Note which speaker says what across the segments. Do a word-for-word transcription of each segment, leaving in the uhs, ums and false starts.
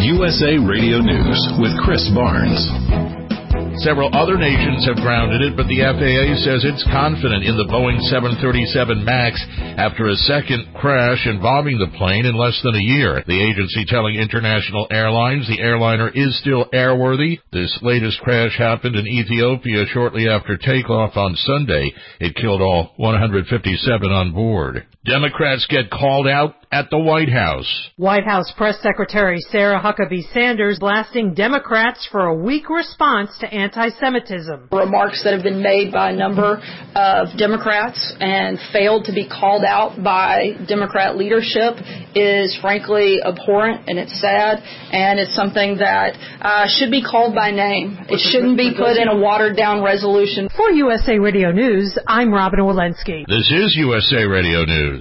Speaker 1: U S A Radio News with Chris Barnes.
Speaker 2: Several other nations have grounded it, but the F A A says it's confident in the Boeing seven thirty-seven MAX after a second crash involving the plane in less than a year. The agency telling international airlines the airliner is still airworthy. This latest crash happened in Ethiopia shortly after takeoff on Sunday. It killed all one hundred fifty-seven on board. Democrats get called out at the White House.
Speaker 3: White House Press Secretary Sarah Huckabee Sanders blasting Democrats for a weak response to anti-Semitism.
Speaker 4: Remarks that have been made by a number of Democrats and failed to be called out by Democrat leadership is frankly abhorrent, and it's sad, and it's something that uh, should be called by name. It shouldn't be put in a watered-down resolution.
Speaker 3: For U S A Radio News, I'm Robin Walensky.
Speaker 2: This is U S A Radio News.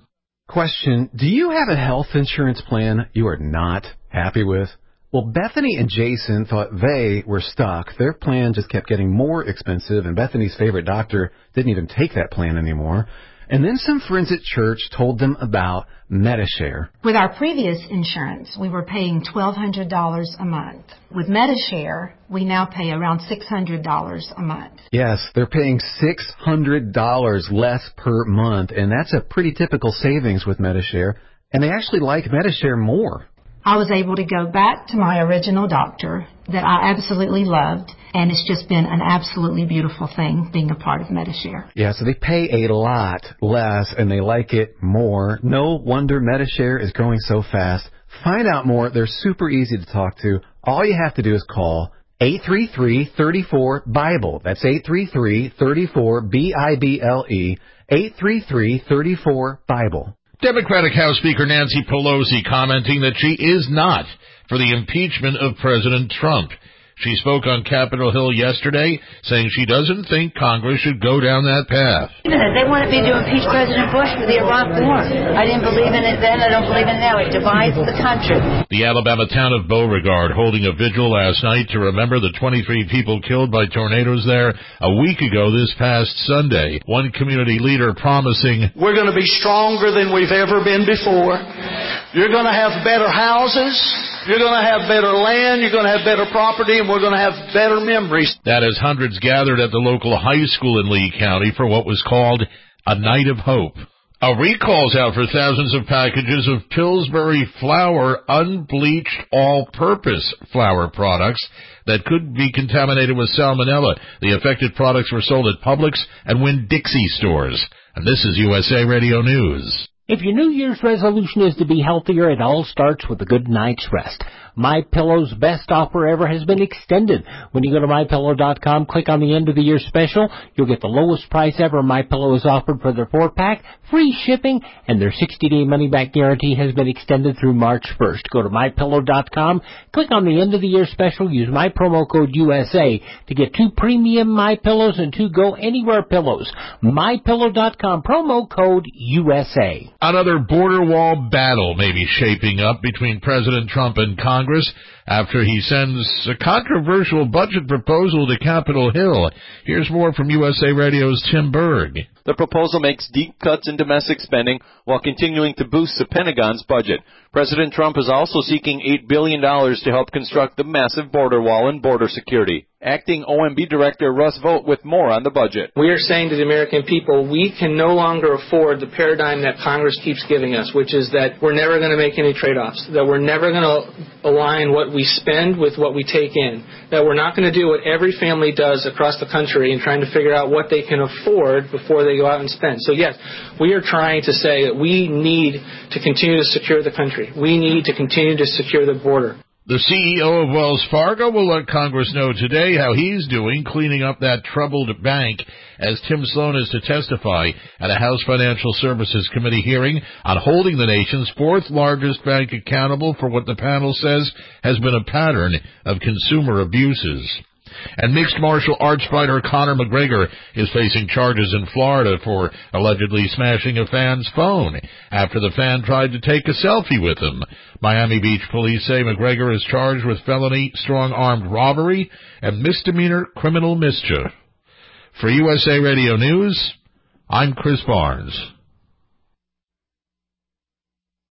Speaker 5: Question, do you have a health insurance plan you are not happy with? Well, Bethany and Jason thought they were stuck. Their plan just kept getting more expensive, and Bethany's favorite doctor didn't even take that plan anymore. And then some friends at church told them about Medi-Share.
Speaker 6: With our previous insurance, we were paying twelve hundred dollars a month. With Medi-Share, we now pay around six hundred dollars a month.
Speaker 5: Yes, they're paying six hundred dollars less per month, and that's a pretty typical savings with Medi-Share. And they actually like Medi-Share more.
Speaker 6: I was able to go back to my original doctor that I absolutely loved, and it's just been an absolutely beautiful thing being a part of Medi-Share.
Speaker 5: Yeah, so they pay a lot less, and they like it more. No wonder Medi-Share is growing so fast. Find out more. They're super easy to talk to. All you have to do is call eight three three, three four, BIBLE. That's eight three three, three four, B I B L E, eight three three, three four, BIBLE.
Speaker 2: Democratic House Speaker Nancy Pelosi commenting that she is not for the impeachment of President Trump. She spoke on Capitol Hill yesterday, saying she doesn't think Congress should go down that path.
Speaker 7: They wanted me to impeach President Bush for the Iraq War. I didn't believe in it then. I don't believe in it now. It divides the country.
Speaker 2: The Alabama town of Beauregard holding a vigil last night to remember the twenty-three people killed by tornadoes there a week ago this past Sunday. One community leader promising,
Speaker 8: "We're going to be stronger than we've ever been before. You're going to have better houses. You're going to have better land, you're going to have better property, and we're going to have better memories."
Speaker 2: That as hundreds gathered at the local high school in Lee County for what was called a Night of Hope. A recall's out for thousands of packages of Pillsbury flour unbleached all-purpose flour products that could be contaminated with salmonella. The affected products were sold at Publix and Winn-Dixie stores. And this is U S A Radio News.
Speaker 9: If your New Year's resolution is to be healthier, it all starts with a good night's rest. MyPillow's best offer ever has been extended. When you go to My Pillow dot com, click on the end of the year special, you'll get the lowest price ever MyPillow has offered for their four-pack, free shipping, and their sixty-day money-back guarantee has been extended through March first. Go to My Pillow dot com, click on the end of the year special, use my promo code U S A to get two premium MyPillows and two Go Anywhere pillows. My Pillow dot com, promo code U S A.
Speaker 2: Another border wall battle may be shaping up between President Trump and Congress after he sends a controversial budget proposal to Capitol Hill. Here's more from U S A Radio's Tim Berg.
Speaker 10: The proposal makes deep cuts in domestic spending while continuing to boost the Pentagon's budget. President Trump is also seeking eight billion dollars to help construct the massive border wall and border security. Acting O M B Director Russ Vought with more on the budget.
Speaker 11: We are saying to the American people, we can no longer afford the paradigm that Congress keeps giving us, which is that we're never going to make any trade-offs, that we're never going to align what we spend with what we take in, that we're not going to do what every family does across the country in trying to figure out what they can afford before they go out and spend. So yes, we are trying to say that we need to continue to secure the country. We need to continue to secure the border.
Speaker 2: The C E O of Wells Fargo will let Congress know today how he's doing cleaning up that troubled bank, as Tim Sloan is to testify at a House Financial Services Committee hearing on holding the nation's fourth largest bank accountable for what the panel says has been a pattern of consumer abuses. And mixed martial arts fighter Conor McGregor is facing charges in Florida for allegedly smashing a fan's phone after the fan tried to take a selfie with him. Miami Beach police say McGregor is charged with felony strong-armed robbery and misdemeanor criminal mischief. For U S A Radio News, I'm Chris Barnes.